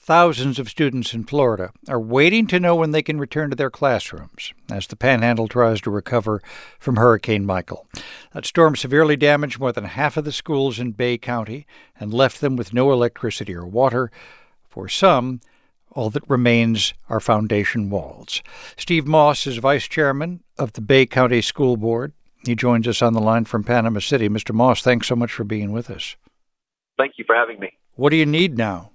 Thousands of students in Florida are waiting to know when they can return to their classrooms as the Panhandle tries to recover from Hurricane Michael. That storm severely damaged more than half of the schools in Bay County and left them with no electricity or water. For some, all that remains are foundation walls. Steve Moss is vice chairman of the Bay County School Board. He joins us on the line from Panama City. Mr. Moss, thanks so much for being with us. Thank you for having me. What do you need now?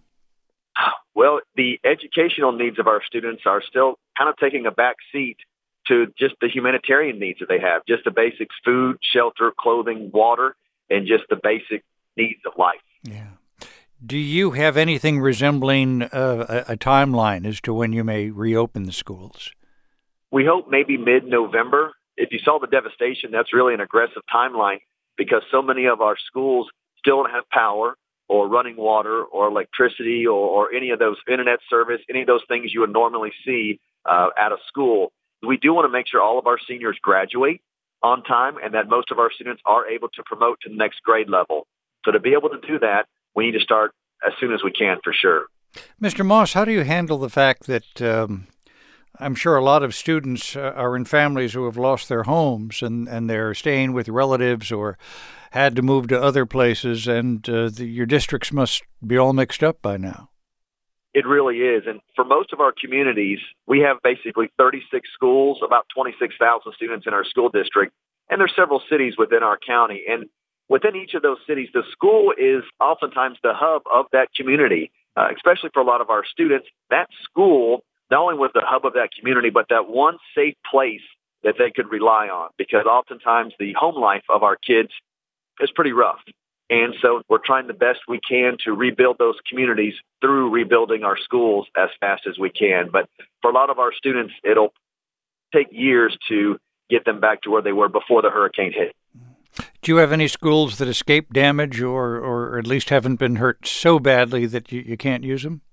Well, the educational needs of our students are still kind of taking a back seat to just the humanitarian needs that they have, just the basics: food, shelter, clothing, water, and just the basic needs of life. Yeah. Do you have anything resembling a timeline as to when you may reopen the schools? We hope maybe mid-November. If you saw the devastation, that's really an aggressive timeline because so many of our schools still don't have power or running water or electricity or any of those internet service, any of those things you would normally see at a school. We do want to make sure all of our seniors graduate on time and that most of our students are able to promote to the next grade level. So to be able to do that, we need to start as soon as we can, for sure. Mr. Moss, how do you handle the fact that I'm sure a lot of students are in families who have lost their homes and they're staying with relatives or had to move to other places, and your districts must be all mixed up by now? It really is. And for most of our communities, we have basically 36 schools, about 26,000 students in our school district, and there's several cities within our county. And within each of those cities, the school is oftentimes the hub of that community, especially for a lot of our students. That school not only was the hub of that community, but that one safe place that they could rely on, because oftentimes the home life of our kids is pretty rough. And so we're trying the best we can to rebuild those communities through rebuilding our schools as fast as we can. But for a lot of our students, it'll take years to get them back to where they were before the hurricane hit. Do you have any schools that escaped damage or at least haven't been hurt so badly that you can't use them?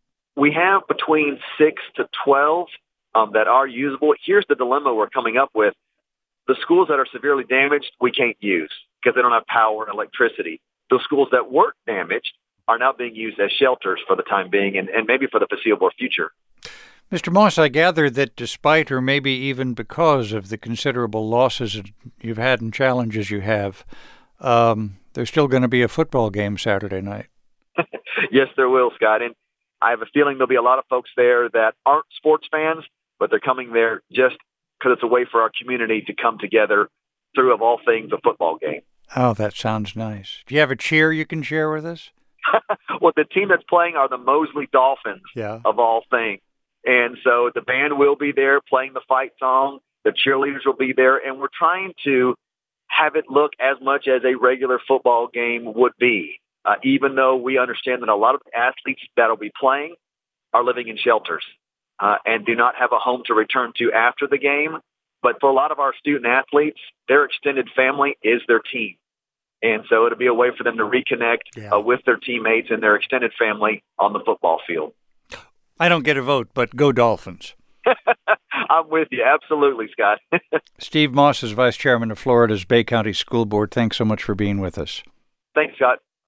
We have between 6 to 12 that are usable. Here's the dilemma we're coming up with. The schools that are severely damaged, we can't use because they don't have power and electricity. Those schools that weren't damaged are now being used as shelters for the time being and maybe for the foreseeable future. Mr. Moss, I gather that despite or maybe even because of the considerable losses you've had and challenges you have, there's still going to be a football game Saturday night. Yes, there will, Scott. And I have a feeling there'll be a lot of folks there that aren't sports fans, but they're coming there just because it's a way for our community to come together through, of all things, a football game. Oh, that sounds nice. Do you have a cheer you can share with us? Well, the team that's playing are the Mosley Dolphins, of all things. And so the band will be there playing the fight song. The cheerleaders will be there. And we're trying to have it look as much as a regular football game would be, even though we understand that a lot of the athletes that will be playing are living in shelters and do not have a home to return to after the game. But for a lot of our student athletes, their extended family is their team. And so it'll be a way for them to reconnect with their teammates and their extended family on the football field. I don't get a vote, but go Dolphins. I'm with you. Absolutely, Scott. Steve Moss is Vice Chairman of Florida's Bay County School Board. Thanks so much for being with us. Thanks, Scott.